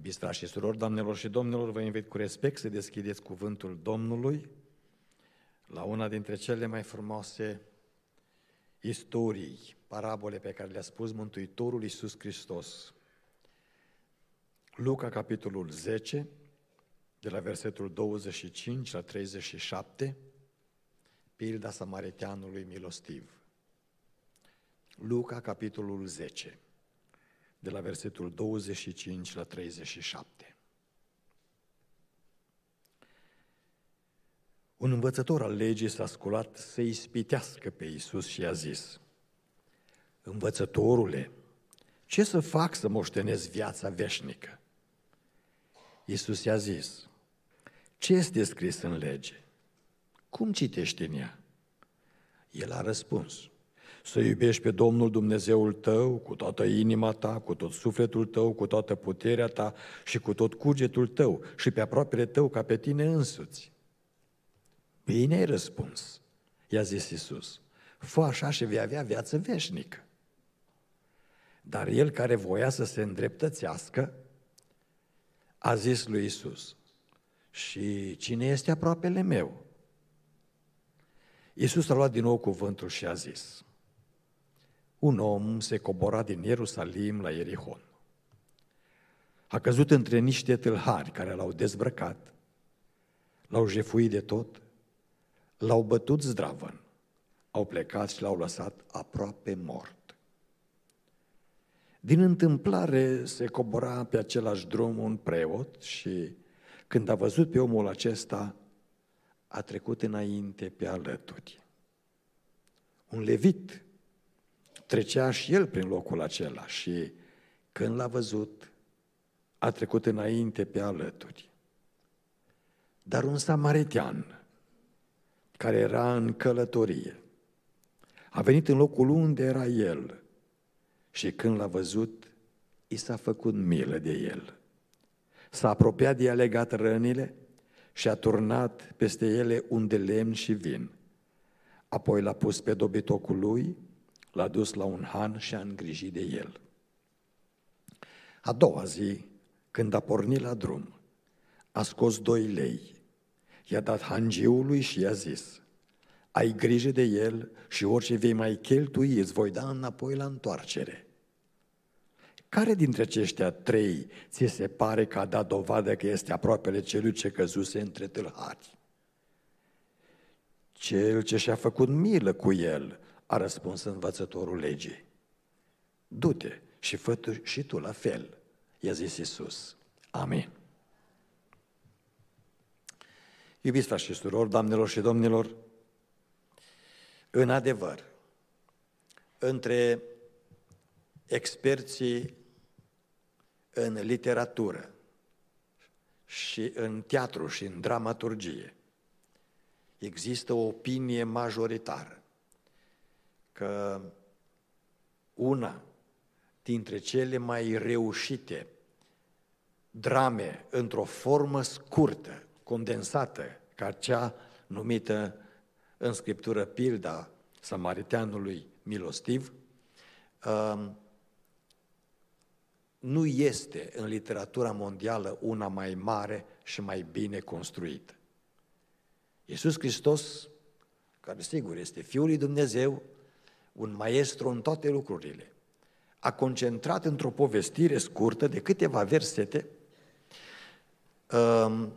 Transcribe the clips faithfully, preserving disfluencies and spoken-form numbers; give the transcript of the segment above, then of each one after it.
Iubiți frați și surori, doamnelor și domnilor, vă invit cu respect să deschideți cuvântul Domnului la una dintre cele mai frumoase istorii, parabole pe care le-a spus Mântuitorul Iisus Hristos. Luca, capitolul zece, de la versetul douăzeci și cinci la treizeci și șapte, pilda samariteanului milostiv. Luca, capitolul zece, de la versetul douăzeci și cinci la treizeci și șapte. Un învățător al legii s-a sculat să ispitească pe Iisus și i-a zis: Învățătorule, ce să fac să moștenesc viața veșnică? Iisus i-a zis: ce este scris în lege? Cum citești în ea? El a răspuns: să iubești pe Domnul Dumnezeul tău cu toată inima ta, cu tot sufletul tău, cu toată puterea ta și cu tot cugetul tău și pe aproapele tău ca pe tine însuți. Bine ai răspuns, i-a zis Iisus, fă așa și vei avea viață veșnică. Dar el, care voia să se îndreptățească, a zis lui Iisus: și cine este aproapele meu? Iisus a luat din nou cuvântul și a zis: un om se cobora din Ierusalim la Ierihon. A căzut între niște tâlhari care l-au dezbrăcat, l-au jefuit de tot, l-au bătut zdravăn, au plecat și l-au lăsat aproape mort. Din întâmplare se cobora pe același drum un preot și, când a văzut pe omul acesta, a trecut înainte pe alături. Un levit trecea și el prin locul acela și, când l-a văzut, a trecut înainte pe alături. Dar un samaritean, care era în călătorie, a venit în locul unde era el și, când l-a văzut, i s-a făcut milă de el. S-a apropiat de, i-a legat rănile și a turnat peste ele un de lemn și vin. Apoi l-a pus pe dobitocul lui, l-a dus la un han și a îngrijit de el. A doua zi, când a pornit la drum, a scos doi lei, i-a dat hangiului și i-a zis: ai grijă de el și orice vei mai cheltui îți voi da înapoi la întoarcere. Care dintre aceștia trei ți se pare că a dat dovadă că este aproapele celui ce căzuse între tâlhari? Cel ce și-a făcut milă cu el, a răspuns învățătorul legii. Du-te și fă și tu la fel, i-a zis Iisus. Amin. Iubiți frați și surori, doamnelor și domnilor, în adevăr, între experții în literatură și în teatru și în dramaturgie, există o opinie majoritară că una dintre cele mai reușite drame într-o formă scurtă, condensată, ca cea numită în Scriptură pilda samariteanului milostiv, nu este în literatura mondială una mai mare și mai bine construită. Iisus Hristos, care sigur este Fiul lui Dumnezeu, un maestru în toate lucrurile, a concentrat într-o povestire scurtă de câteva versete um,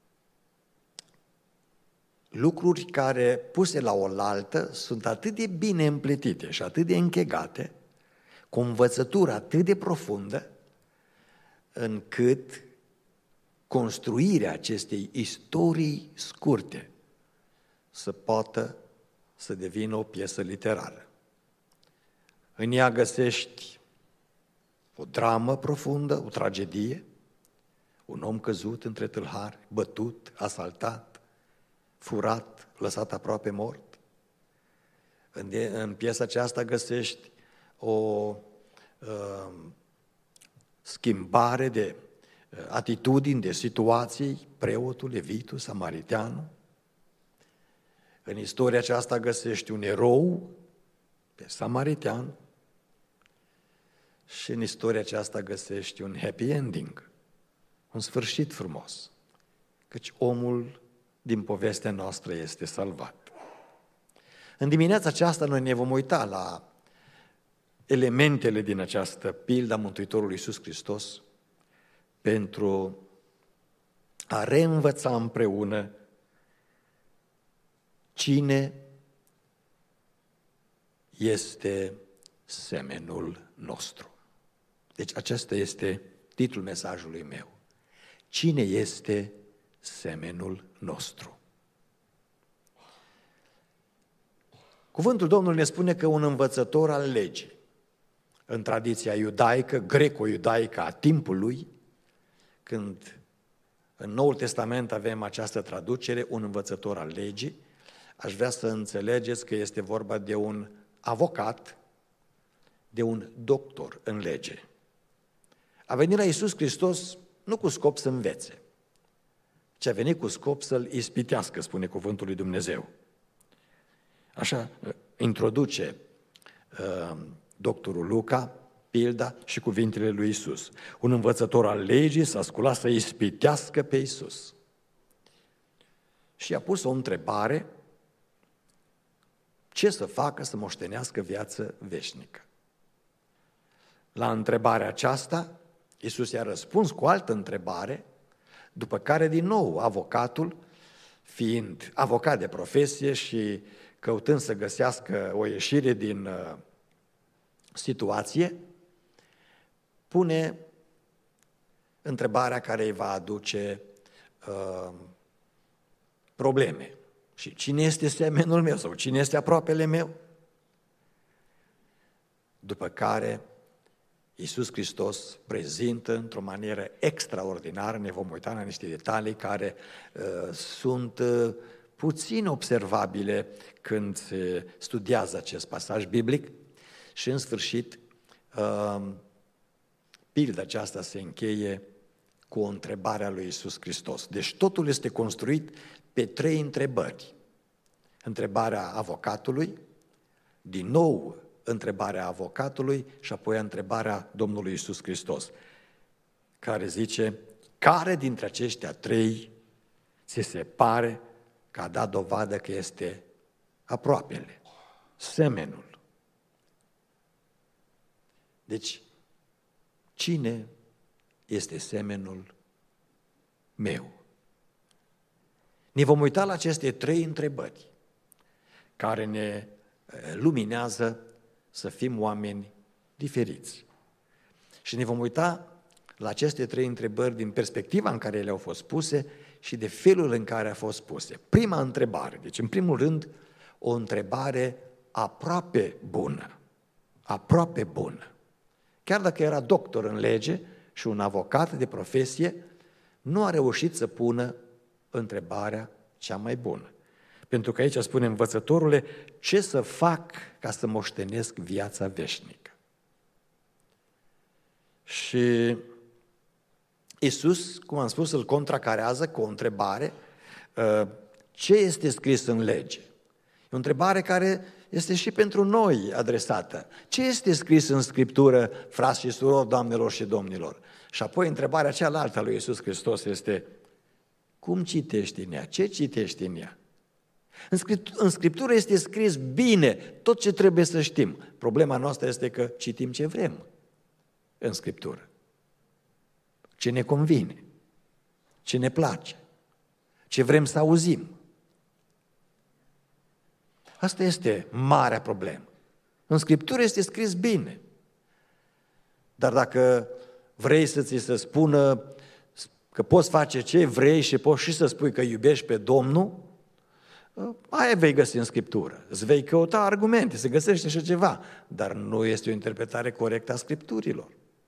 lucruri care, puse la oaltă, sunt atât de bine împletite și atât de închegate, cu o învățătură atât de profundă, încât construirea acestei istorii scurte să poată să devină o piesă literară. În ea găsești o dramă profundă, o tragedie, un om căzut între tâlhari, bătut, asaltat, furat, lăsat aproape mort. În, în piesa aceasta găsești o uh, schimbare de uh, atitudini, de situații, preotul, levitul, samariteanul. În istoria aceasta găsești un erou, pe samaritean, și în istoria aceasta găsești un happy ending, un sfârșit frumos, căci omul din povestea noastră este salvat. În dimineața aceasta noi ne vom uita la elementele din această pildă a Mântuitorului Iisus Hristos pentru a reînvăța împreună cine este semenul nostru. Deci acesta este titlul mesajului meu. Cine este semenul nostru? Cuvântul Domnului ne spune că un învățător al legii, în tradiția iudaică, greco-iudaică a timpului, când în Noul Testament avem această traducere, un învățător al legii, aș vrea să înțelegeți că este vorba de un avocat, de un doctor în lege. A venit la Iisus Hristos nu cu scop să învețe, ci a venit cu scop să-l ispitească, spune cuvântul lui Dumnezeu. Așa introduce uh, doctorul Luca pilda și cuvintele lui Iisus. Un învățător al legii s-a sculat să ispitească pe Iisus. Și a pus o întrebare: ce să facă să moștenească viață veșnică? La întrebarea aceasta, Iisus i-a răspuns cu o altă întrebare, după care din nou avocatul, fiind avocat de profesie și căutând să găsească o ieșire din uh, situație, pune întrebarea care îi va aduce uh, probleme. Și cine este semenul meu sau cine este aproapele meu? După care Iisus Hristos prezintă într-o manieră extraordinară, ne vom uita la niște detalii care uh, sunt uh, puțin observabile când se studiază acest pasaj biblic și în sfârșit uh, pilda aceasta se încheie cu o întrebare a lui Iisus Hristos. Deci totul este construit pe trei întrebări. Întrebarea avocatului, din nou întrebarea avocatului și apoi întrebarea Domnului Iisus Hristos, care zice: care dintre aceștia trei ți se pare că a dat dovadă că este aproapele, semenul? Deci, cine este semenul meu? Ne vom uita la aceste trei întrebări care ne luminează să fim oameni diferiți. Și ne vom uita la aceste trei întrebări din perspectiva în care ele au fost puse și de felul în care au fost puse. Prima întrebare, deci în primul rând, o întrebare aproape bună. Aproape bună. Chiar dacă era doctor în lege și un avocat de profesie, nu a reușit să pună întrebarea cea mai bună. Pentru că aici spune învățătorule: ce să fac ca să moștenesc viața veșnică? Și Iisus, cum am spus, îl contracarează cu o întrebare: ce este scris în lege? E o întrebare care este și pentru noi adresată. Ce este scris în Scriptură, frați și surori, doamnelor și domnilor? Și apoi întrebarea cealaltă a lui Iisus Hristos este: cum citești în ea? Ce citești în ea? În Scriptură este scris bine tot ce trebuie să știm. Problema noastră este că citim ce vrem în Scriptură. Ce ne convine, ce ne place, ce vrem să auzim. Asta este marea problemă. În Scriptură este scris bine. Dar dacă vrei să ți se spună că poți face ce vrei și poți și să spui că iubești pe Domnul, aia vei găsi în Scriptură. Îți vei căuta argumente, se găsește și ceva, dar nu este o interpretare corectă a Scripturilor.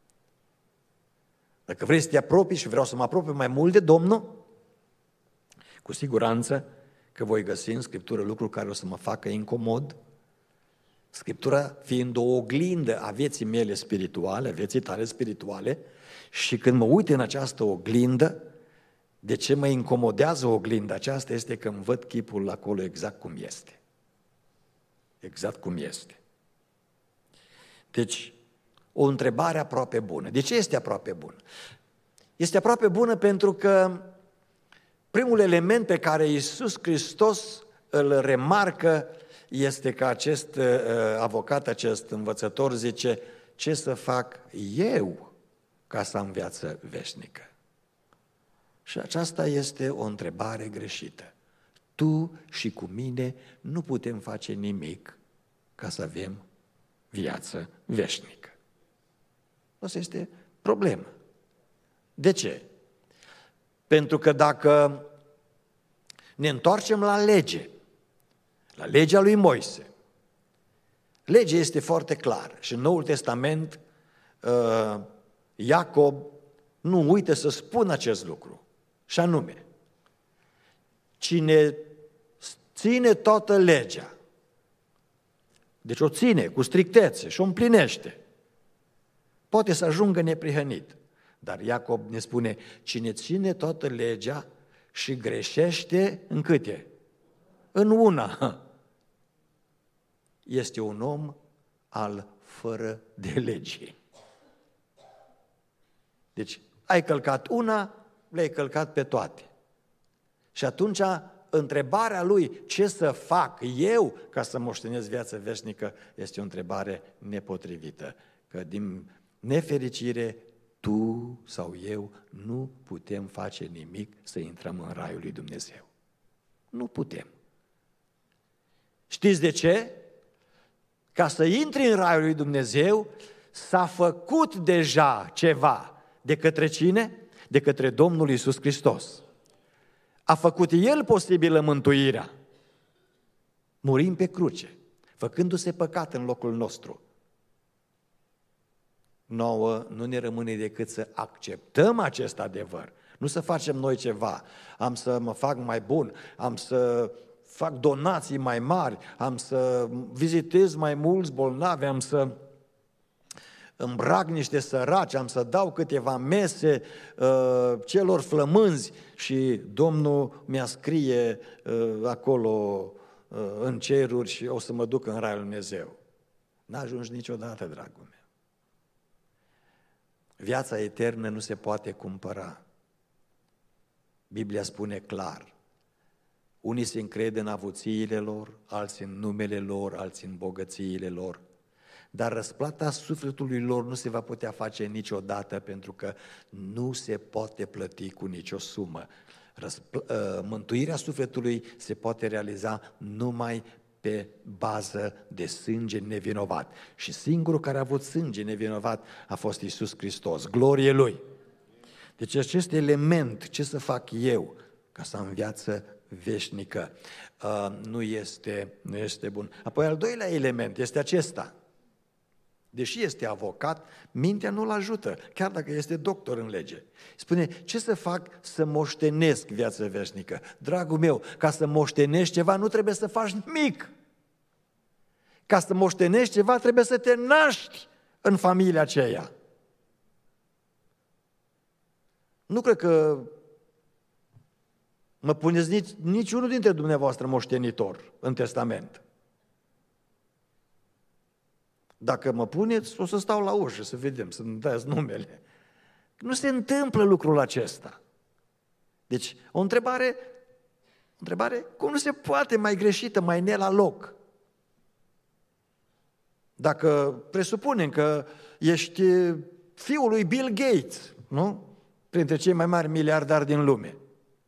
Dacă vrei să te apropii și vreau să mă apropii mai mult de Domnul, cu siguranță că voi găsi în Scriptură lucruri care o să mă facă incomod, Scriptura fiind o oglindă a vieții mele spirituale, a vieții tale spirituale, și când mă uit în această oglindă, de ce mă incomodează oglinda aceasta este că îmi văd chipul acolo exact cum este. Exact cum este. Deci, o întrebare aproape bună. De ce este aproape bună? Este aproape bună pentru că primul element pe care Iisus Hristos îl remarcă este că acest avocat, acest învățător zice: ce să fac eu ca să am viață veșnică? Și aceasta este o întrebare greșită. Tu și cu mine nu putem face nimic ca să avem viață veșnică. Asta este problemă. De ce? Pentru că dacă ne întoarcem la lege, la legea lui Moise, legea este foarte clară și în Noul Testament Iacob nu uită să spună acest lucru, și anume: cine ține toată legea, deci o ține cu strictețe și o împlinește, poate să ajungă neprihănit. Dar Iacob ne spune: cine ține toată legea și greșește în câte? În una. Este un om al fără de lege. Deci ai călcat una, le-ai călcat pe toate. Și atunci întrebarea lui: ce să fac eu ca să moștenesc viață veșnică, este o întrebare nepotrivită. Că din nefericire tu sau eu nu putem face nimic să intrăm în raiul lui Dumnezeu. Nu putem. Știți de ce? Ca să intri în raiul lui Dumnezeu s-a făcut deja ceva. De către cine? De către Domnul Iisus Hristos. A făcut El posibilă mântuirea, murind pe cruce, făcându-se păcat în locul nostru. Nouă nu ne rămâne decât să acceptăm acest adevăr, nu să facem noi ceva. Am să mă fac mai bun, am să fac donații mai mari, am să vizitez mai mulți bolnavi, am să îmbrac niște săraci, am să dau câteva mese uh, celor flămânzi și Domnul mi-a scrie uh, acolo uh, în ceruri și o să mă duc în raiul Dumnezeu. N-ajungi niciodată, dragul meu. Viața eternă nu se poate cumpăra. Biblia spune clar: unii se încred în avuțiile lor, alții în numele lor, alții în bogățiile lor. Dar răsplata sufletului lor nu se va putea face niciodată, pentru că nu se poate plăti cu nicio sumă. Răspl- mântuirea sufletului se poate realiza numai pe bază de sânge nevinovat. Și singurul care a avut sânge nevinovat a fost Iisus Hristos. Glorie Lui! Deci acest element, ce să fac eu ca să am viață veșnică, nu este, nu este bun. Apoi al doilea element este acesta. Deși este avocat, mintea nu-l ajută, chiar dacă este doctor în lege. Spune: ce să fac să moștenesc viață veșnică? Dragul meu, ca să moștenești ceva, nu trebuie să faci nimic. Ca să moștenești ceva, trebuie să te naști în familia aceea. Nu cred că mă puneți nici, niciunul dintre dumneavoastră moștenitor în testament. Dacă mă puneți, o să stau la ușă să vedem, să-mi dați numele. Nu se întâmplă lucrul acesta. Deci, o întrebare, o întrebare cum nu se poate mai greșită, mai ne la loc. Dacă presupunem că ești fiul lui Bill Gates, nu? Printre cei mai mari miliardari din lume.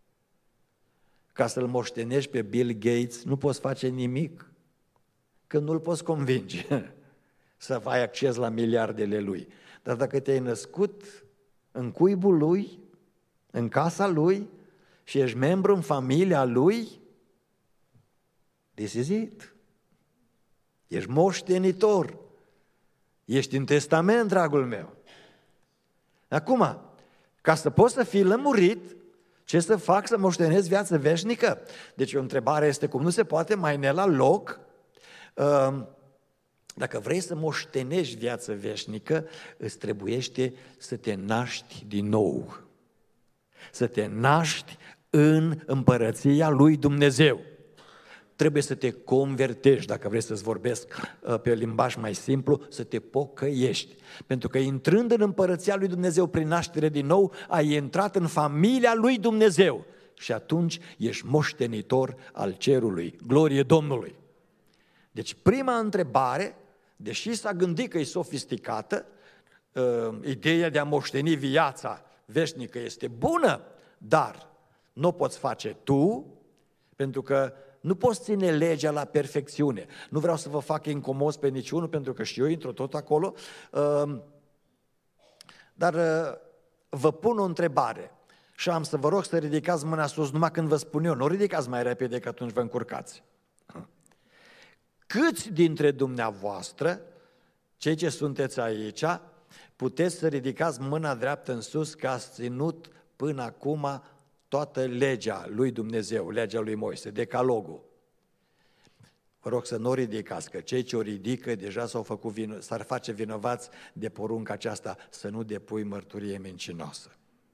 Ca să-l moștenești pe Bill Gates, nu poți face nimic, că nu-l poți convinge să ai acces la miliardele lui. Dar dacă te-ai născut în cuibul lui, în casa lui și ești membru în familia lui, this is it. Ești moștenitor. Ești în testament, dragul meu. Acum, ca să poți să fii lămurit, ce să fac să moștenesc viață veșnică? Deci o întrebare este cum nu se poate mai ne la loc. Dacă vrei să moștenești viață veșnică, îți trebuiește să te naști din nou. Să te naști în împărăția lui Dumnezeu. trebuie să te convertești, dacă vrei să-ți vorbesc pe limbaj mai simplu, să te pocăiești. Pentru că intrând în împărăția lui Dumnezeu prin naștere din nou, ai intrat în familia lui Dumnezeu și atunci ești moștenitor al cerului. Glorie Domnului! Deci prima întrebare, deși s-a gândit că e sofisticată, ideea de a moșteni viața veșnică este bună, dar nu o poți face tu, pentru că nu poți ține legea la perfecțiune. Nu vreau să vă fac incomos pe niciunul, pentru că și eu intru tot acolo, dar vă pun o întrebare și am să vă rog să ridicați mâna sus numai când vă spun eu. Nu o ridicați mai repede, că atunci vă încurcați. Câți dintre dumneavoastră, cei ce sunteți aici, puteți să ridicați mâna dreaptă în sus că ați ținut până acum toată legea lui Dumnezeu, legea lui Moise, decalogul? Vă rog să nu o ridicați, că cei ce o ridică deja s-au făcut vino, s-ar face vinovați de porunca aceasta, să nu depui mărturie mincinoasă.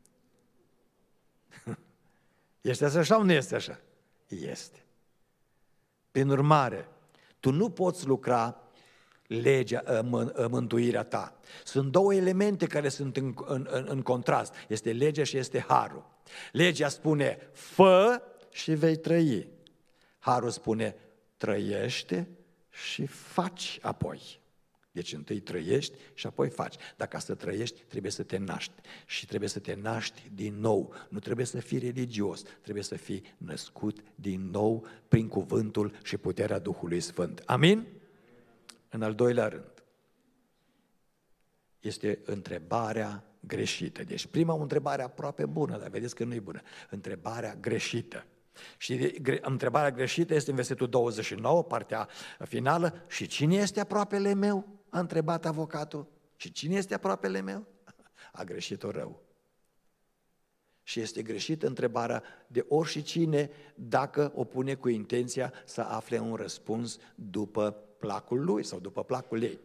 Este așa sau nu este așa? Este. Prin urmare, tu nu poți lucra legea, mântuirea ta. Sunt două elemente care sunt în, în, în contrast. Este legea și este harul. Legea spune, fă și vei trăi. Harul spune, trăiește și faci apoi. Deci întâi trăiești și apoi faci. Dar ca să trăiești, trebuie să te naști. Și trebuie să te naști din nou. Nu trebuie să fii religios, trebuie să fii născut din nou prin cuvântul și puterea Duhului Sfânt. Amin? În al doilea rând, este întrebarea greșită. Deci prima o întrebare aproape bună, dar vedeți că nu e bună. Întrebarea greșită. Și întrebarea greșită este în versetul douăzeci și nouă, partea finală. Și cine este aproapele meu? A întrebat avocatul. Și cine este aproapele meu? A greșit-o rău. Și este greșită întrebarea de oricine dacă o pune cu intenția să afle un răspuns după placul lui sau după placul ei.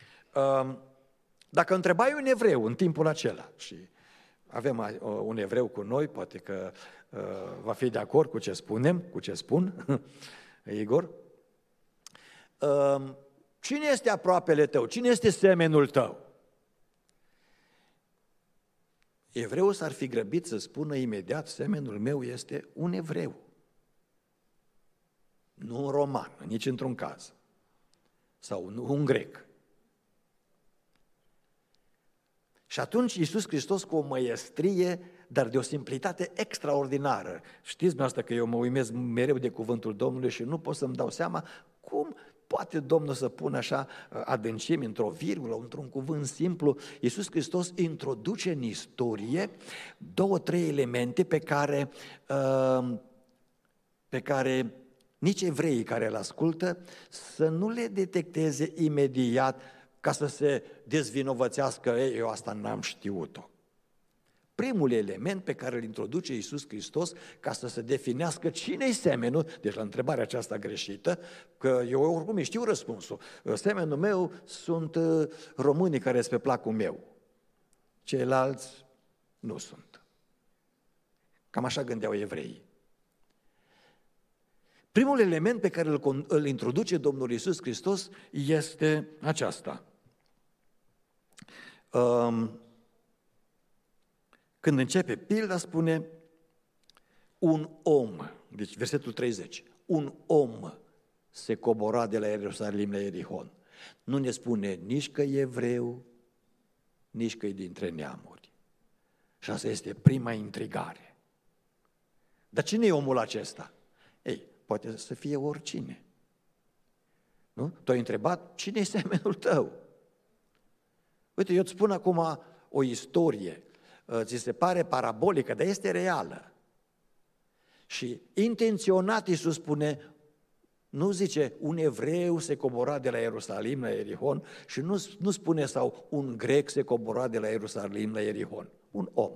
Dacă întrebai un evreu în timpul acela, și avem un evreu cu noi, poate că va fi de acord cu ce spunem, cu ce spun, Igor, cine este aproapele tău? Cine este semenul tău? Evreul s-ar fi grăbit să spună imediat, semenul meu este un evreu. Nu un roman, nici într-un caz. Sau un grec. Și atunci Iisus Hristos, cu o măiestrie, dar de o simplitate extraordinară. Știți dumneavoastră că eu mă uimesc mereu de cuvântul Domnului și nu pot să-mi dau seama cum poate Domnul să pună așa adâncimi într-o virgulă, într-un cuvânt simplu. Iisus Hristos introduce în istorie două, trei elemente pe care, pe care nici evreii care îl ascultă să nu le detecteze imediat ca să se dezvinovățească, ei, eu asta n-am știut-o. Primul element pe care îl introduce Iisus Hristos ca să se definească cine-i semenul, deci la întrebarea aceasta greșită, că eu oricum îi știu răspunsul, semenul meu sunt românii care sunt pe placul meu, ceilalți nu sunt. Cam așa gândeau evreii. Primul element pe care îl, îl introduce Domnul Iisus Hristos este aceasta. Um, Când începe pilda, spune un om, deci versetul treizeci, un om se cobora de la Ierusalim la Ierihon. Nu ne spune nici că e evreu, nici că e dintre neamuri. Și asta este prima intrigare. Dar cine e omul acesta? Ei, poate să fie oricine. Nu? Tu ai întrebat, cine e semenul tău? Uite, eu îți spun acum o istorie. Ți se pare parabolică, dar este reală. Și intenționat Iisus spune, nu zice un evreu se cobora de la Ierusalim la Ierihon și nu, nu spune sau un grec se cobora de la Ierusalim la Ierihon. Un om.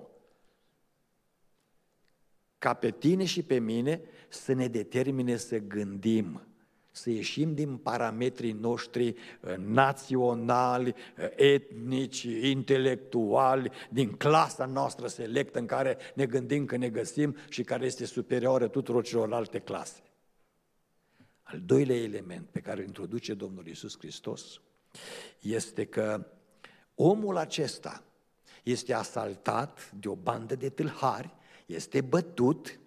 Ca pe tine și pe mine să ne determine să gândim, să ieșim din parametrii noștri naționali, etnici, intelectuali, din clasa noastră selectă în care ne gândim că ne găsim și care este superioară tuturor celorlalte clase. Al doilea element pe care îl introduce Domnul Iisus Hristos este că omul acesta este asaltat de o bandă de tâlhari, este bătut,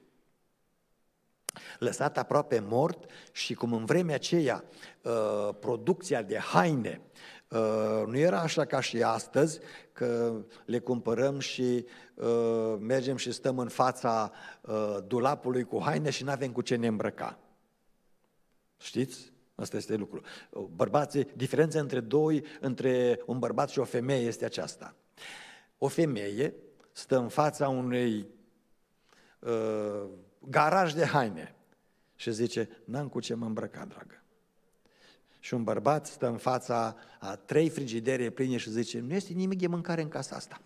lăsat aproape mort și cum în vremea aceea uh, producția de haine uh, nu era așa ca și astăzi, că le cumpărăm și uh, mergem și stăm în fața uh, dulapului cu haine și nu avem cu ce ne îmbrăca. Știți? Asta este lucru. Bărbații, diferența între doi, între un bărbat și o femeie este aceasta. O femeie stă în fața unui uh, garaj de haine și zice, n-am cu ce mă îmbrăca, dragă. Și un bărbat stă în fața a trei frigidere pline și zice, nu este nimic de mâncare în casa asta.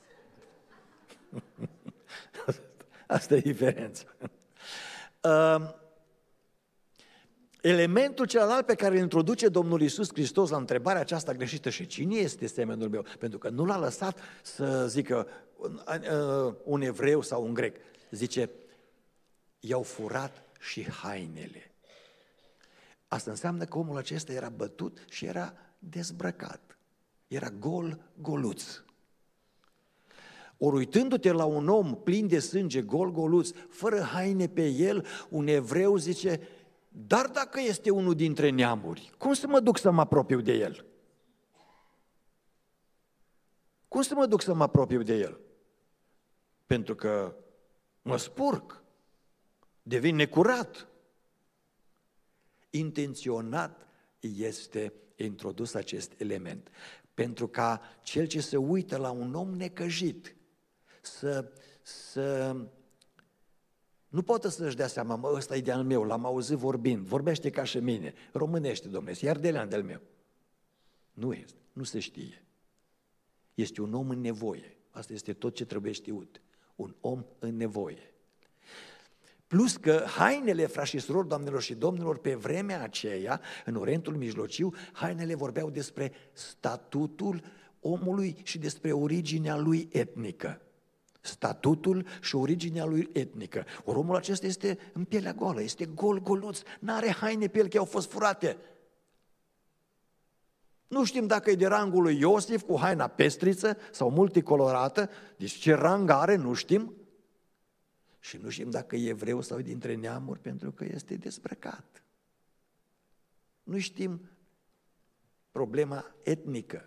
Asta e diferența. Uh, Elementul celălalt pe care îl introduce Domnul Iisus Hristos la întrebarea aceasta greșită, și cine este semenul meu? Pentru că nu l-a lăsat să zică un evreu sau un grec. Zice, i-au furat și hainele. Asta înseamnă că omul acesta era bătut și era dezbrăcat. Era gol, goluț. Ori uitându-te la un om plin de sânge, gol, goluț, fără haine pe el, un evreu zice, dar dacă este unul dintre neamuri, cum să mă duc să mă apropiu de el? Cum să mă duc să mă apropiu de el? Pentru că mă spurc, devin necurat. Intenționat este introdus acest element, pentru ca cel ce se uită la un om necăjit să... să nu poate să-și dea seama, mă, ăsta e de-al meu, l-am auzit vorbind, vorbește ca și mine, românește, domnule, iar de-al de-al meu. Nu este, nu se știe. Este un om în nevoie, asta este tot ce trebuie știut, un om în nevoie. Plus că hainele, frați și surori, doamnelor și domnilor, pe vremea aceea, în Orientul Mijlociu, hainele vorbeau despre statutul omului și despre originea lui etnică. Statutul și originea lui etnică. Ori omul acesta este în pielea goală, este gol, goluț, n-are haine pe el că au fost furate. Nu știm dacă e de rangul lui Iosif cu haina pestriță sau multicolorată, deci ce rang are, nu știm. Și nu știm dacă e evreu sau e dintre neamuri, pentru că este dezbrăcat. Nu știm problema etnică,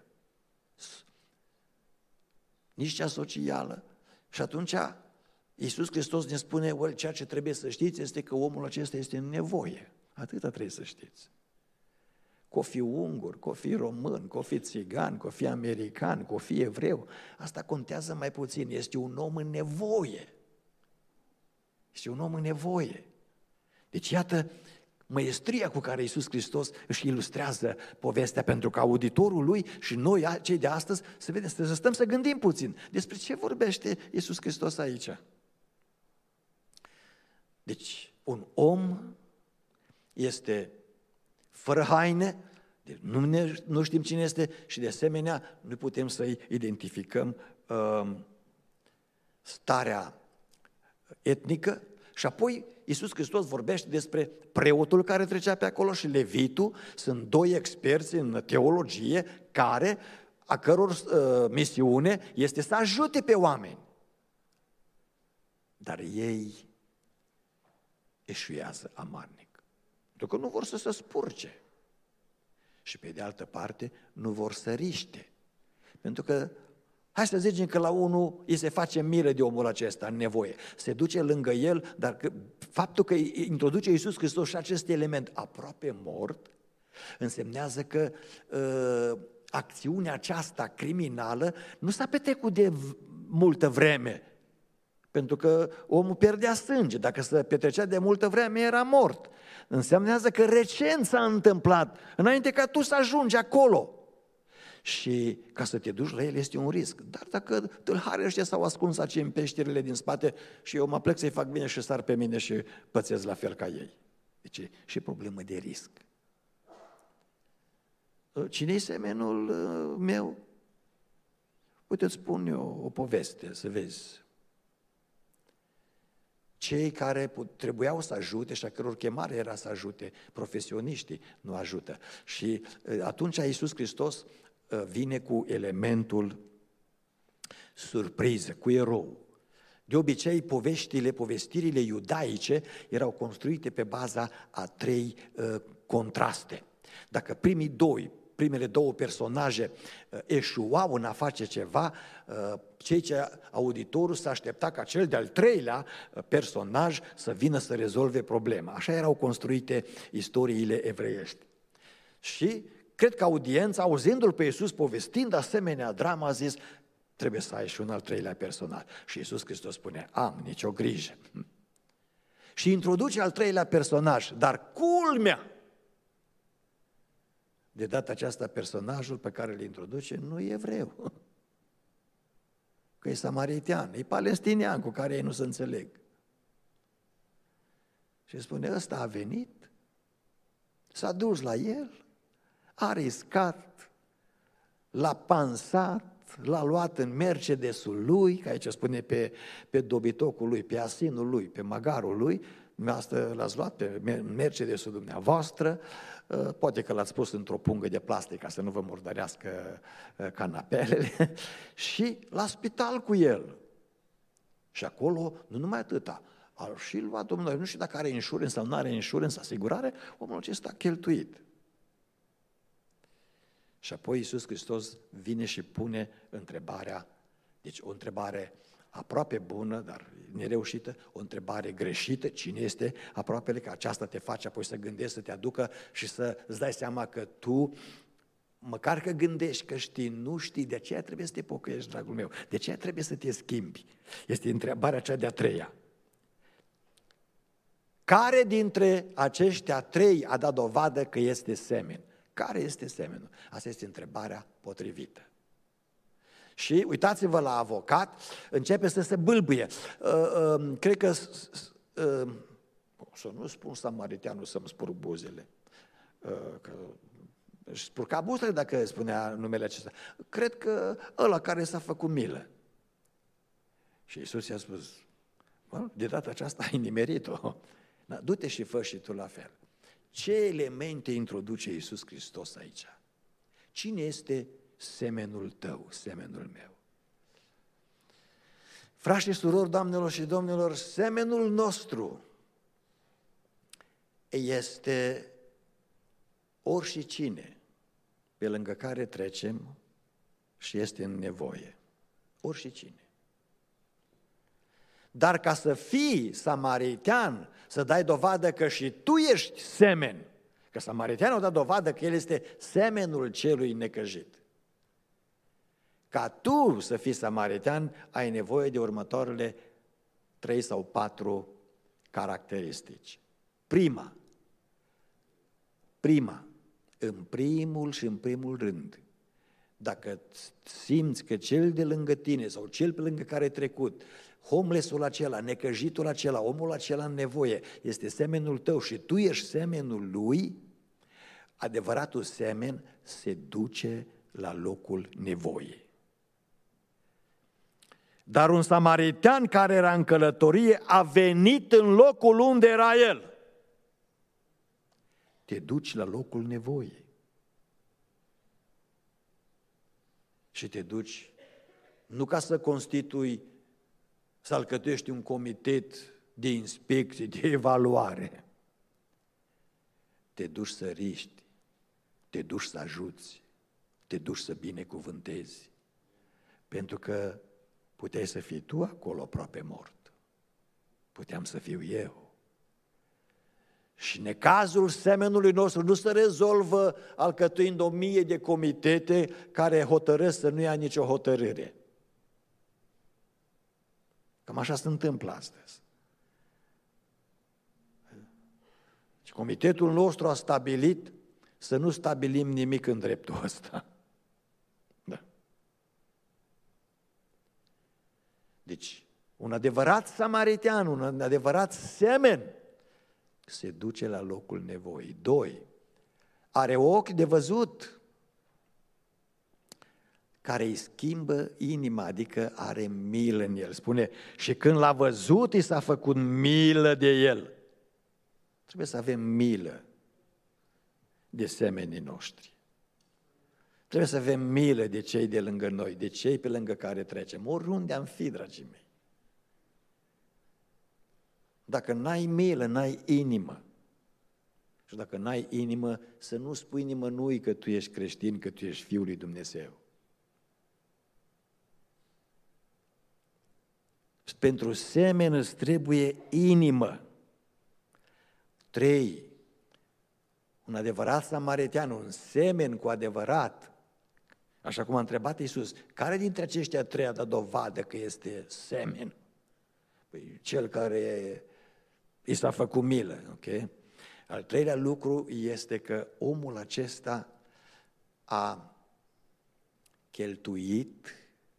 nici cea socială. Și atunci Iisus Hristos ne spune, well, ceea ce trebuie să știți este că omul acesta este în nevoie. Atâta trebuie să știți. Că o fi ungur, că o fi român, că o fi țigan, că o fi american, că o fi evreu, asta contează mai puțin. Este un om în nevoie. Este un om în nevoie. Deci iată măiestria cu care Iisus Hristos își ilustrează povestea, pentru că auditorul lui și noi, cei de astăzi, să vedem, să stăm să gândim puțin. Despre ce vorbește Iisus Hristos aici? Deci, un om este fără haine, deci nu, ne, nu știm cine este și de asemenea nu putem să-i identificăm uh, starea etnică. Și apoi Iisus Hristos vorbește despre preotul care trecea pe acolo și levitul. Sunt doi experți în teologie care, a căror uh, misiune este să ajute pe oameni. Dar ei eșuează amarnic, pentru că nu vor să se spurce. Și pe de altă parte nu vor să riște, pentru că hai să zicem că la unul îi se face milă de omul acesta în nevoie. Se duce lângă el, dar că, faptul că introduce Iisus Hristos și acest element aproape mort, însemnează că uh, acțiunea aceasta criminală nu s-a petrecut de multă vreme, pentru că omul pierdea sânge. Dacă se petrecea de multă vreme, era mort. Însemnează că recent s-a întâmplat, înainte ca tu să ajungi acolo. Și ca să te duci la el este un risc. Dar dacă tâlharii ăștia s-au ascuns aici în peșterile din spate și eu mă plec să-i fac bine și sar pe mine și pățesc la fel ca ei. Deci e și problemă de risc. Cine-i semenul meu? Uite, îți spun eu o poveste, să vezi. cei care trebuiau să ajute și a căror chemare era să ajute, profesioniștii nu ajută. Și atunci Iisus Hristos vine cu elementul surpriză, cu erou. De obicei, poveștile, povestirile iudaice erau construite pe baza a trei uh, contraste. Dacă primii doi, primele două personaje uh, eșuau în a face ceva, uh, cei ce auditorul s-a aștepta ca cel de-al treilea uh, personaj să vină să rezolve problema. Așa erau construite istoriile evreiești. Și cred că audiența, auzindu-l pe Iisus povestind asemenea dramă, a zis: trebuie să ai și un al treilea personaj. Și Iisus Hristos spune: am, nicio grijă. Și introduce al treilea personaj, dar culmea, de data aceasta personajul pe care îl introduce nu e evreu, că e samaritean, e palestinian cu care ei nu se înțeleg. Și spune: ăsta a venit, s-a dus la el, a riscat, l-a pansat, l-a luat în Mercedesul lui, că aici spune pe, pe dobitocul lui, pe asinul lui, pe magarul lui, dumneavoastră l-ați luat pe Mercedesul dumneavoastră, poate că l-ați pus într-o pungă de plastic ca să nu vă murdărească canapelele, și la spital cu el. Și acolo, nu numai atâta, al și luat Domnul, nu știu dacă are insurance sau nu are insurance, asigurare, omul acesta a cheltuit. Și apoi Iisus Hristos vine și pune întrebarea, deci o întrebare aproape bună, dar nereușită, o întrebare greșită: cine este aproapele? Că aceasta te face apoi să gândești, să te aducă și să îți dai seama că tu, măcar că gândești că știi, nu știi, de aceea trebuie să te pocăiești, dragul meu, de aceea trebuie să te schimbi. Este întrebarea cea de-a treia. Care dintre aceștia trei a dat dovadă că este semen? Care este semenul? Asta este întrebarea potrivită. Și uitați-vă la avocat, începe să se bâlbâie. Uh, uh, cred că, uh, să nu spun samariteanul să-mi spurg buzele, uh, că își spurca buzele dacă spunea numele acesta. Cred că ăla care s-a făcut milă. Și Iisus i-a spus: bă, de data aceasta ai nimerit-o, du-te și fă și tu la fel. Ce elemente introduce Iisus Hristos aici? Cine este semenul tău, semenul meu? Frați și surori, doamnelor și domnilor, semenul nostru este oricine pe lângă care trecem și este în nevoie. Oricine. Dar ca să fii samaritean, să dai dovadă că și tu ești semen, că samariteanul a dat dovadă că el este semenul celui necăjit. Ca tu să fii samaritean, ai nevoie de următoarele trei sau patru caracteristici. Prima, prima, în primul și în primul rând, dacă simți că cel de lângă tine sau cel pe lângă care ai trecut, homeless-ul acela, necăjitul acela, omul acela în nevoie, este semenul tău și tu ești semenul lui, adevăratul semen se duce la locul nevoiei. Dar un samaritean care era în călătorie a venit în locul unde era el. Te duci la locul nevoiei. Și te duci nu ca să constitui, să alcătuiești un comitet de inspecție, de evaluare. Te duci să riști, te duci să ajuți, te duci să binecuvântezi. Pentru că puteai să fii tu acolo aproape mort. Puteam să fiu eu. Și necazul semenului nostru nu se rezolvă alcătuind o mie de comitete care hotărăsc să nu ia nicio hotărâre. Cam așa se întâmplă astăzi. Și comitetul nostru a stabilit să nu stabilim nimic în dreptul ăsta. Da. Deci, un adevărat samaritean, un adevărat semen, se duce la locul nevoii. Doi, are ochi de văzut. care îi schimbă inima, adică are milă în el. Spune, și când l-a văzut, i s-a făcut milă de el. Trebuie să avem milă de semenii noștri. Trebuie să avem milă de cei de lângă noi, de cei pe lângă care trecem, oriunde am fi, dragii mei. Dacă n-ai milă, n-ai inimă. Și dacă n-ai inimă, să nu spui nimănui că tu ești creștin, că tu ești Fiul lui Dumnezeu. Pentru semen îți trebuie inimă. Trei. Un adevărat samaritean, un semen cu adevărat. Așa cum a întrebat Iisus, care dintre aceștia trei a dat dovadă că este semen? Păi cel care i s-a făcut milă, ok? Al treilea lucru este că omul acesta a cheltuit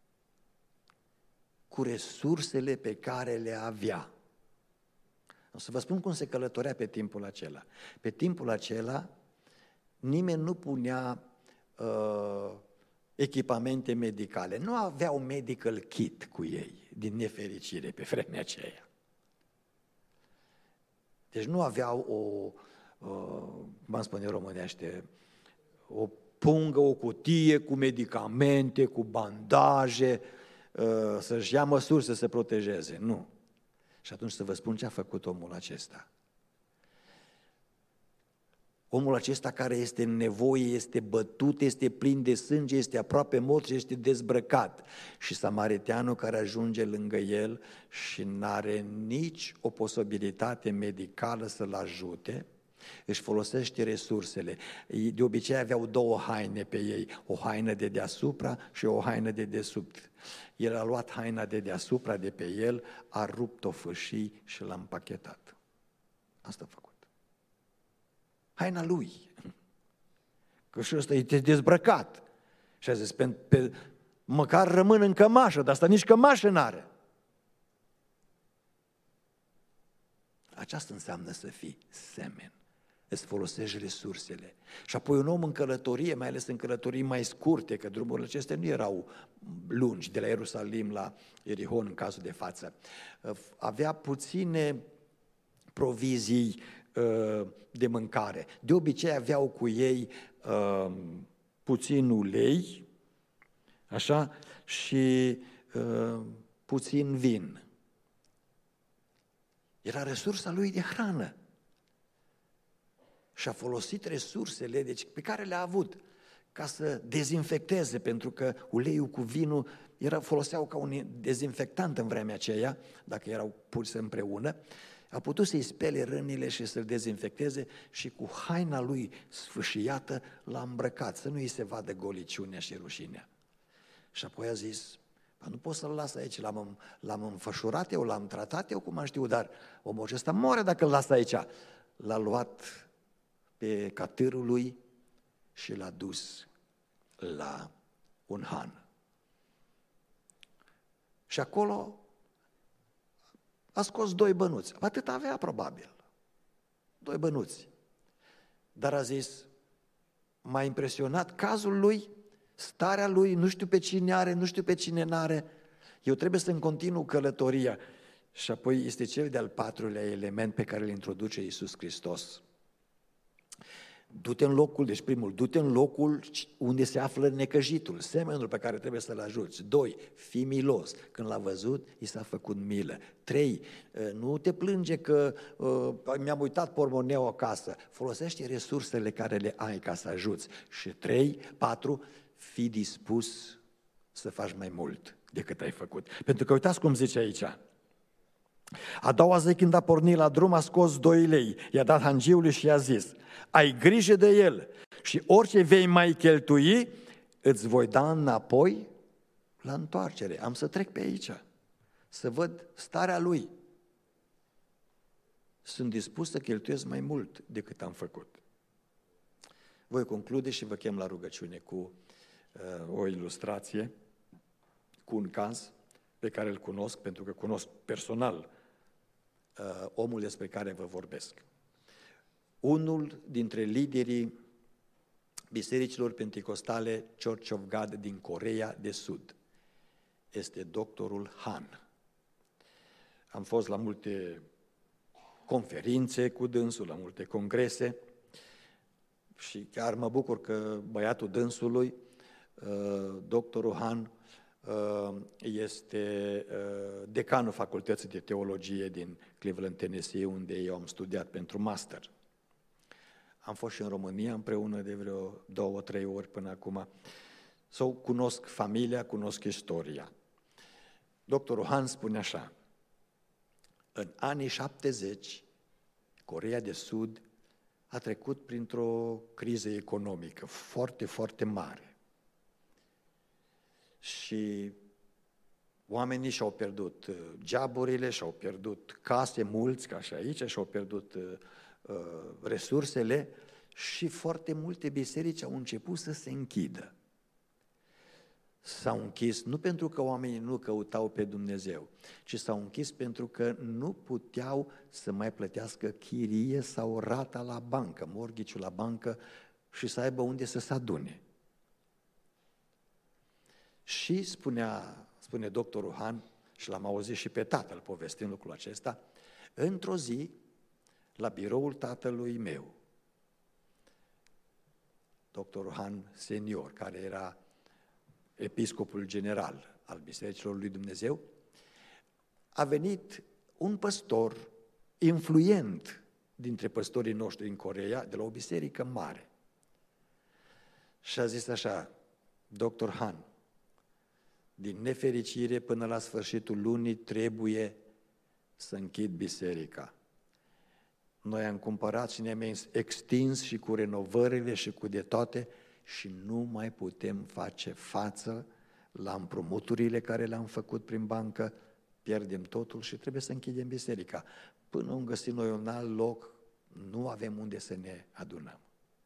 cu resursele pe care le avea. O să vă spun cum se călătorea pe timpul acela. Pe timpul acela nimeni nu punea uh, echipamente medicale. Nu aveau medical kit cu ei, din nefericire, pe vremea aceea. Deci nu aveau o, uh, cum am spune românește, o pungă, o cutie cu medicamente, cu bandaje, uh, să-și ia măsuri să se protejeze. Nu. Și atunci să vă spun ce a făcut omul acesta. Omul acesta care este în nevoie, este bătut, este plin de sânge, este aproape mort și este dezbrăcat. Și samariteanul care ajunge lângă el și n-are nici o posibilitate medicală să-l ajute, își folosește resursele. De obicei aveau două haine pe ei, o haină de deasupra și o haină de desubt. El a luat haina de deasupra de pe el, a rupt-o fâșii și l-a împachetat. Asta a făcut. Haina lui. Că și ăsta e dezbrăcat. Și a zis, pe, pe, măcar rămân în cămașă, dar asta nici cămașă n-are. Aceasta înseamnă să fii semen. Îți folosești resursele. Și apoi un om în călătorie, mai ales în călătorii mai scurte, că drumurile acestea nu erau lungi, de la Ierusalim la Ierihon în cazul de față, avea puține provizii de mâncare. De obicei aveau cu ei uh, puțin ulei, așa, și uh, puțin vin. Era resursa lui de hrană. Și a folosit resursele deci, pe care le-a avut ca să dezinfecteze, pentru că uleiul cu vinul era, foloseau ca un dezinfectant în vremea aceea, dacă erau puse împreună. A putut să-i spele rănile și să-l dezinfecteze și cu haina lui sfâșiată l-a îmbrăcat, să nu îi se vadă goliciunea și rușinea. Și apoi a zis, nu pot să-l las aici, l-am, l-am înfășurat eu, l-am tratat eu cum am știut, dar omul acesta moare dacă îl las aici. L-a luat pe catârul lui și l-a dus la un han. Și acolo a scos doi bănuți, atât avea probabil, doi bănuți. Dar a zis, m-a impresionat cazul lui, starea lui, nu știu pe cine are, nu știu pe cine n-are, eu trebuie să-mi continuu călătoria. Și apoi este cel de-al patrulea element pe care îl introduce Iisus Hristos. Du-te în locul, deci primul, du-te în locul unde se află necăjitul, semenul pe care trebuie să-l ajuți. Doi, fii milos. Când l-a văzut, i s-a făcut milă. Trei, nu te plânge că uh, mi-am uitat portmoneul acasă. Folosește resursele care le ai ca să ajuți. Și trei, patru, fii dispus să faci mai mult decât ai făcut. Pentru că uitați cum zice aici. A doua zi când a pornit la drum a scos doi lei, i-a dat hangiului și i-a zis, ai grijă de el și orice vei mai cheltui, îți voi da înapoi la întoarcere. Am să trec pe aici, să văd starea lui. Sunt dispus să cheltuiesc mai mult decât am făcut. Voi conclude și vă chem la rugăciune cu uh, o ilustrație, cu un caz pe care îl cunosc, pentru că cunosc personal uh, omul despre care vă vorbesc. Unul dintre liderii bisericilor penticostale Church of God din Coreea de Sud. Este doctorul Han. Am fost la multe conferințe cu dânsul, la multe congrese și chiar mă bucur că băiatul dânsului, doctorul Han, este decanul Facultății de Teologie din Cleveland, Tennessee, unde eu am studiat pentru master. Am fost și în România împreună de vreo două, trei ori până acum. Sau cunosc familia, cunosc istoria. Doctorul Han spune așa: în anii șaptezeci, Coreea de Sud a trecut printr-o criză economică foarte, foarte mare. Și oamenii și-au pierdut joburile, și-au pierdut case mulți, ca și aici, și-au pierdut uh, resursele și foarte multe biserici au început să se închidă. S-au închis nu pentru că oamenii nu căutau pe Dumnezeu, ci s-au închis pentru că nu puteau să mai plătească chirie sau rata la bancă, mortgage-ul la bancă și să aibă unde să se adune. Și spunea, spune doctorul Han, și l-am auzit și pe tatăl povestind lucrul acesta, într-o zi, la biroul tatălui meu, doctorul Han senior, care era episcopul general al Bisericilor lui Dumnezeu, a venit un păstor influent dintre păstorii noștri în Coreea, de la o biserică mare. Și a zis așa: doctor Han, din nefericire până la sfârșitul lunii trebuie să închid biserica. Noi am cumpărat și ne-am extins și cu renovările și cu de toate și nu mai putem face față la împrumuturile care le-am făcut prin bancă, pierdem totul și trebuie să închidem biserica. Până am găsit noi un alt loc, nu avem unde să ne adunăm.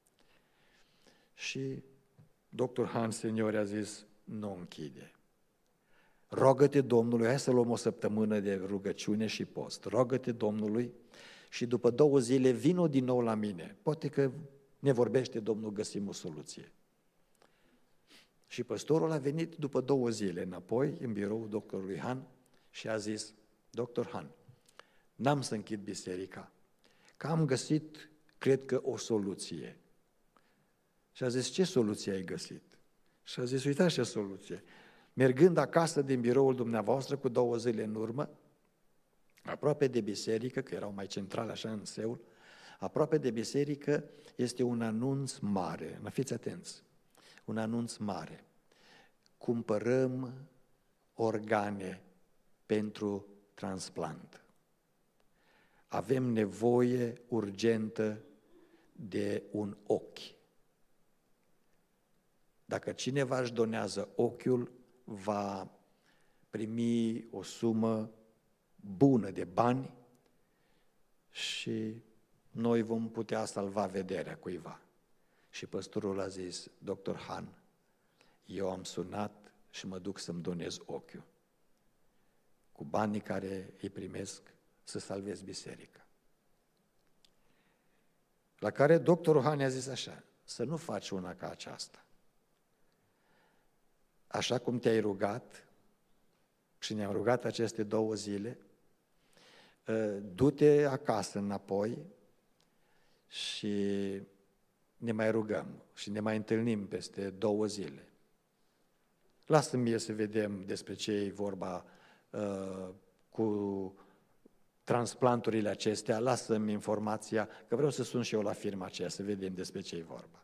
Și doctor Han senior a zis: nu închide. Rogă-te Domnului, hai să luăm o săptămână de rugăciune și post. Rogă-te Domnului și după două zile vino din nou la mine. Poate că ne vorbește Domnul, găsim o soluție. Și păstorul a venit după două zile înapoi în biroul doctorului Han și a zis: doctor Han, n-am să închid biserica, că am găsit, cred că, o soluție. Și a zis: ce soluție ai găsit? Și a zis: uitați ce soluție. Mergând acasă din biroul dumneavoastră cu două zile în urmă, aproape de biserică, că erau mai centrale așa în Seul, aproape de biserică este un anunț mare, mă fiți atenți, un anunț mare. Cumpărăm organe pentru transplant. Avem nevoie urgentă de un ochi. Dacă cineva își donează ochiul, va primi o sumă bună de bani și noi vom putea salva vederea cuiva. Și păstorul a zis: doctor Han, eu am sunat și mă duc să-mi donez ochiul. Cu banii care îi primesc să salvez biserica. La care doctorul Han a zis așa: să nu faci una ca aceasta. Așa cum te-ai rugat și ne-am rugat aceste două zile, du-te acasă înapoi și ne mai rugăm și ne mai întâlnim peste două zile. Lasă-mi mie să vedem despre ce e vorba uh, cu transplanturile acestea, lasă-mi informația, că vreau să sun și eu la firma aceea să vedem despre ce e vorba.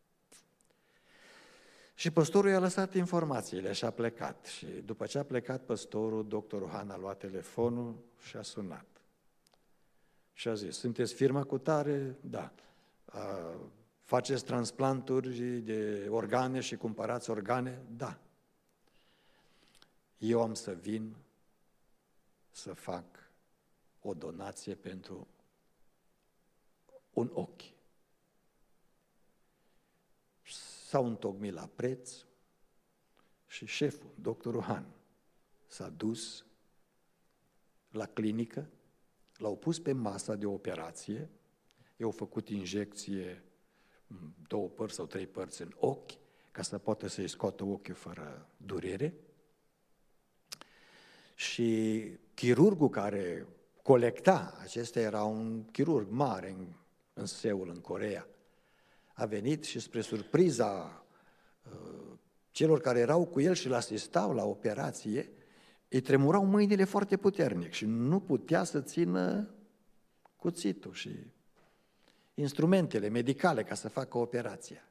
Și păstorul i-a lăsat informațiile și a plecat. Și după ce a plecat păstorul, doctorul Han a luat telefonul și a sunat. Și a zis: sunteți firma cu tare? Da. A, faceți transplanturi de organe și cumpărați organe? Da. Eu am să vin să fac o donație pentru un ochi. S-au întocmit la preț și șeful, doctorul Han, s-a dus la clinică, l-au pus pe masa de operație, i-au făcut injecție două părți sau trei părți în ochi, ca să poată să-i scoată ochiul fără durere. Și chirurgul care colecta, acesta era un chirurg mare în, în Seul, în Coreea, a venit și spre surpriza uh, celor care erau cu el și îl asistau la operație, îi tremurau mâinile foarte puternic și nu putea să țină cuțitul și instrumentele medicale ca să facă operația.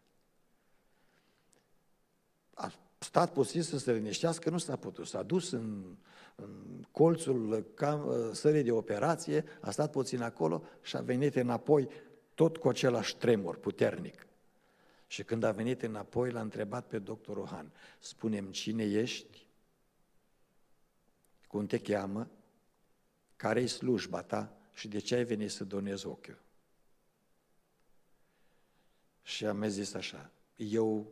A stat puțin să se liniștească, nu s-a putut. S-a dus în, în colțul cam, sălii de operație, a stat puțin acolo și a venit înapoi tot cu același tremur puternic. Și când a venit înapoi, l-a întrebat pe doctorul Han, spune-mi cine ești, cum te cheamă, care-i slujba ta și de ce ai venit să donezi ochiul? Și am zis așa, eu,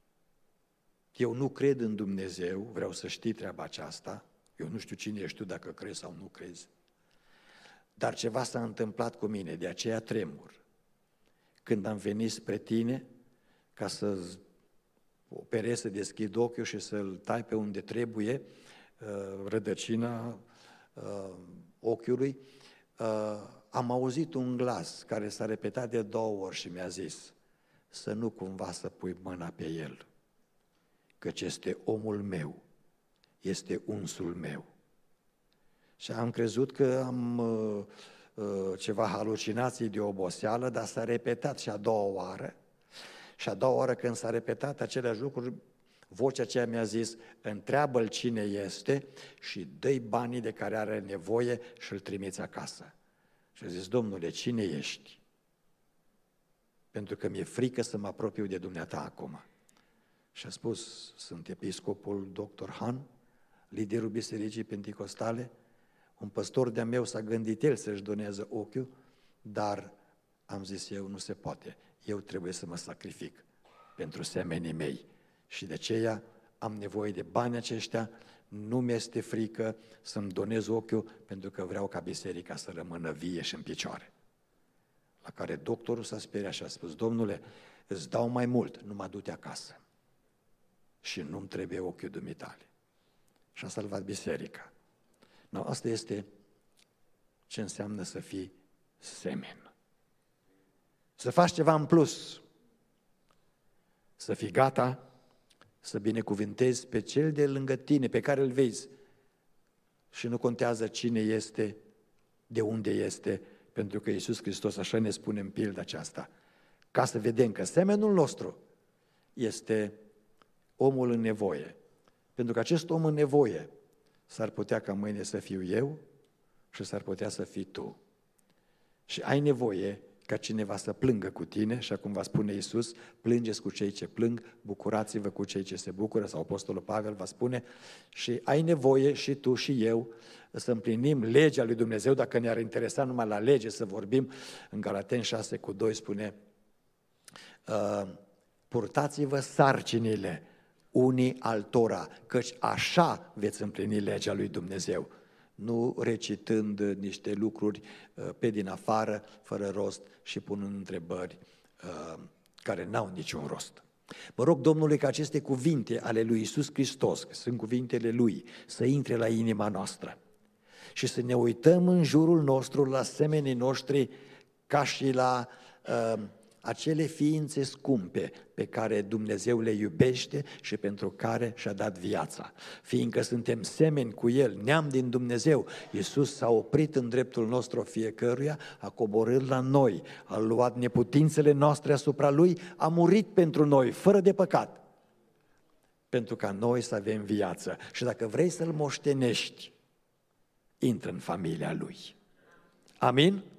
eu nu cred în Dumnezeu, vreau să știi treaba aceasta, eu nu știu cine ești tu, dacă crezi sau nu crezi, dar ceva s-a întâmplat cu mine, de aceea tremur. Când am venit spre tine, ca să operez, să deschid ochiul și să-l tai pe unde trebuie, rădăcina ochiului, am auzit un glas care s-a repetat de două ori și mi-a zis să nu cumva să pui mâna pe el, căci este omul meu, este unsul meu. Și am crezut că am uh, uh, ceva halucinații de oboseală, dar s-a repetat și a doua oară. Și a doua oară când s-a repetat aceleași lucruri, vocea aceea mi-a zis, întreabă-l cine este și dă-i banii de care are nevoie și îl trimiți acasă. Și a zis, Domnule, cine ești? Pentru că mi-e frică să mă apropiu de dumneata acum. Și a spus, sunt episcopul doctor Han, liderul Bisericii Penticostale, un păstor de-a meu s-a gândit el să-și doneze ochiul, dar am zis eu, nu se poate, eu trebuie să mă sacrific pentru semenii mei. Și de aceea am nevoie de bani aceștia, nu mi-este frică să-mi donez ochiul, pentru că vreau ca biserica să rămână vie și în picioare. La care doctorul s-a speriat și a spus, Domnule, îți dau mai mult, numai du-te acasă. Și nu-mi trebuie ochiul dumitale. Și a salvat biserica. No, asta este ce înseamnă să fii semen. Să faci ceva în plus. Să fii gata să binecuvântezi pe cel de lângă tine, pe care îl vezi. Și nu contează cine este, de unde este, pentru că Iisus Hristos așa ne spune în pilda aceasta, ca să vedem că semenul nostru este omul în nevoie. Pentru că acest om în nevoie s-ar putea ca mâine să fiu eu și s-ar putea să fii tu. Și ai nevoie ca cineva să plângă cu tine, și acum va spune Iisus, plângeți cu cei ce plâng, bucurați-vă cu cei ce se bucură, sau Apostolul Pavel va spune, și ai nevoie și tu și eu să împlinim legea lui Dumnezeu, dacă ne-ar interesa numai la lege să vorbim, în Galateni șase cu doi spune, purtați-vă sarcinile unii altora, căci așa veți împlini legea lui Dumnezeu. Nu recitând niște lucruri pe din afară, fără rost și punând întrebări care n-au niciun rost. Mă rog Domnului ca aceste cuvinte ale lui Iisus Hristos, că sunt cuvintele Lui, să intre la inima noastră și să ne uităm în jurul nostru la semenii noștri ca și la uh, acele ființe scumpe pe care Dumnezeu le iubește și pentru care și-a dat viața. Fiindcă suntem semeni cu El, neam din Dumnezeu, Iisus s-a oprit în dreptul nostru fiecăruia, a coborât la noi, a luat neputințele noastre asupra Lui, a murit pentru noi, fără de păcat, pentru ca noi să avem viață. Și dacă vrei să-L moștenești, intră în familia Lui. Amin?